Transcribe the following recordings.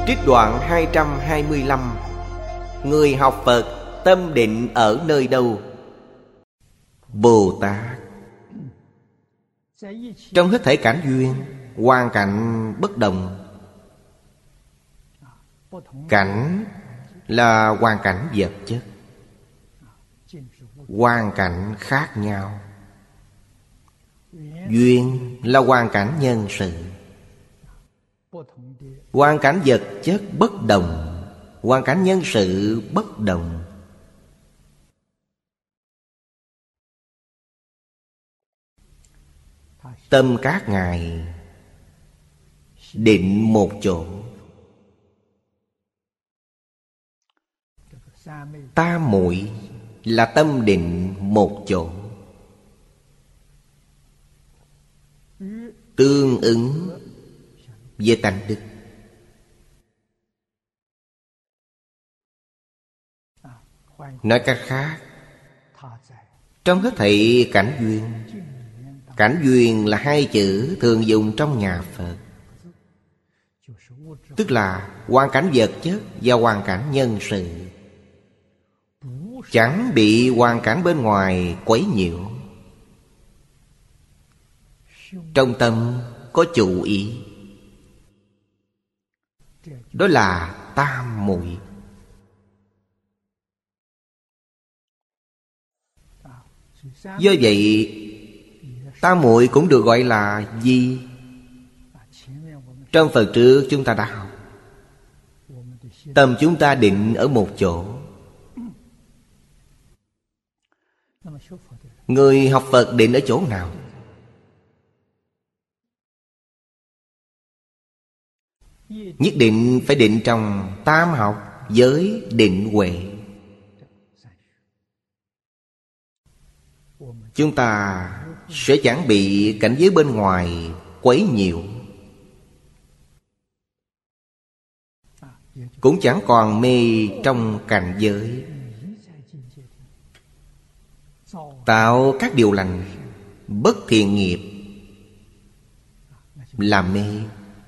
Trích đoạn 225. Người học Phật tâm định ở nơi đâu? Bồ Tát trong hết thảy cảnh duyên, hoàn cảnh bất đồng. Cảnh là hoàn cảnh vật chất, hoàn cảnh khác nhau. Duyên là hoàn cảnh nhân sự. Hoàn cảnh vật chất bất đồng, hoàn cảnh nhân sự bất đồng. Tâm các ngài định một chỗ. Tam muội là tâm định một chỗ, tương ứng với tánh đức. Nói cách khác, trong hết thảy cảnh duyên, cảnh duyên là hai chữ thường dùng trong nhà Phật, tức là hoàn cảnh vật chất và hoàn cảnh nhân sự, chẳng bị hoàn cảnh bên ngoài quấy nhiễu. Trong tâm có chủ ý, đó là tam muội. Do vậy, tam muội cũng được gọi là gì? Trong phần trước chúng ta đã học, tâm chúng ta định ở một chỗ. Người học Phật định ở chỗ nào? Nhất định phải định trong tam học giới định huệ. Chúng ta sẽ chẳng bị cảnh giới bên ngoài quấy nhiễu, cũng chẳng còn mê trong cảnh giới, tạo các điều lành, bất thiện nghiệp làm mê.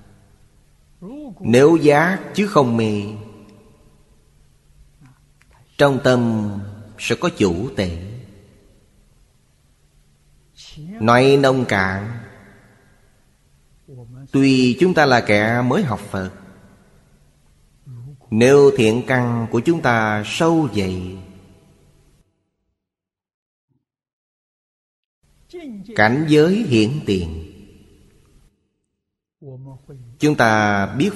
Nếu giác chứ không mê, trong tâm sẽ có chủ tể. Nói nông cạn, tuy chúng ta là kẻ mới học Phật, nếu thiện căn của chúng ta sâu dày, cảnh giới hiển tiền, chúng ta biết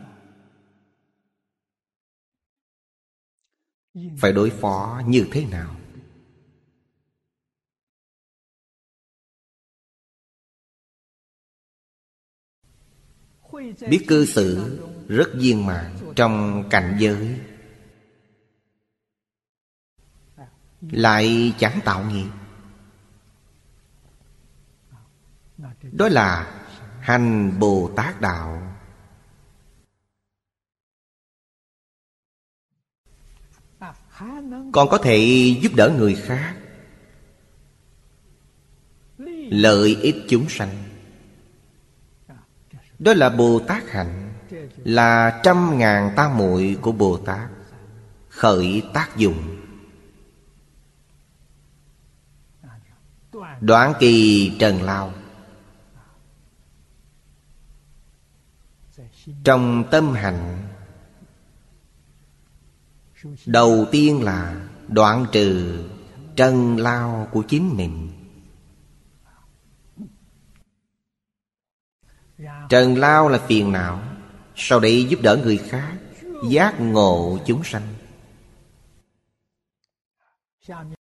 phải đối phó như thế nào. Biết cư xử rất viên mãn trong cảnh giới, lại chẳng tạo nghiệp. Đó là hành Bồ Tát đạo. Còn có thể giúp đỡ người khác, lợi ích chúng sanh. Đó là Bồ Tát hạnh, là trăm ngàn tam muội của Bồ Tát khởi tác dụng. Đoạn kỳ trần lao, trong tâm hành, đầu tiên là đoạn trừ trần lao của chính mình. Trần lao là phiền não, sau đấy giúp đỡ người khác, giác ngộ chúng sanh.